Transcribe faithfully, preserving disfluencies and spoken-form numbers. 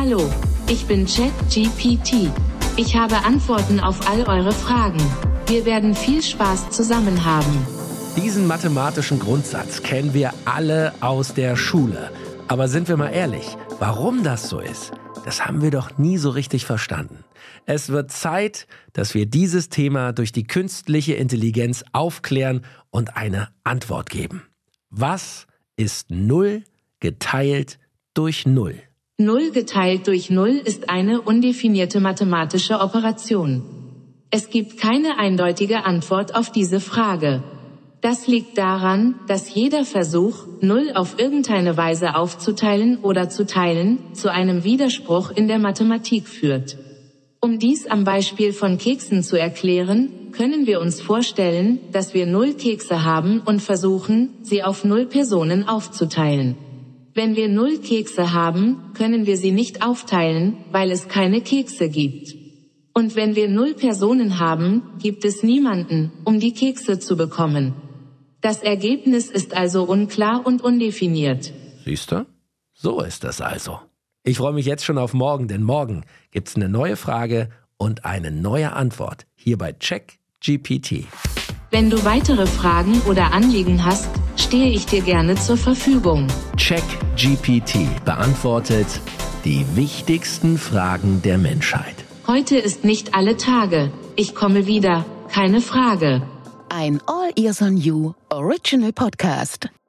Hallo, ich bin ChatGPT. Ich habe Antworten auf all eure Fragen. Wir werden viel Spaß zusammen haben. Diesen mathematischen Grundsatz kennen wir alle aus der Schule. Aber sind wir mal ehrlich, warum das so ist, das haben wir doch nie so richtig verstanden. Es wird Zeit, dass wir dieses Thema durch die künstliche Intelligenz aufklären und eine Antwort geben. Was ist null geteilt durch null? null geteilt durch null ist eine undefinierte mathematische Operation. Es gibt keine eindeutige Antwort auf diese Frage. Das liegt daran, dass jeder Versuch, null auf irgendeine Weise aufzuteilen oder zu teilen, zu einem Widerspruch in der Mathematik führt. Um dies am Beispiel von Keksen zu erklären, können wir uns vorstellen, dass wir null Kekse haben und versuchen, sie auf null Personen aufzuteilen. Wenn wir null Kekse haben, können wir sie nicht aufteilen, weil es keine Kekse gibt. Und wenn wir null Personen haben, gibt es niemanden, um die Kekse zu bekommen. Das Ergebnis ist also unklar und undefiniert. Siehst du? So ist das also. Ich freue mich jetzt schon auf morgen, denn morgen gibt's eine neue Frage und eine neue Antwort hier bei ChatGPT. Wenn du weitere Fragen oder Anliegen hast, stehe ich dir gerne zur Verfügung. ChatGPT beantwortet die wichtigsten Fragen der Menschheit. Heute ist nicht alle Tage. Ich komme wieder, keine Frage. Ein All Ears on You Original Podcast.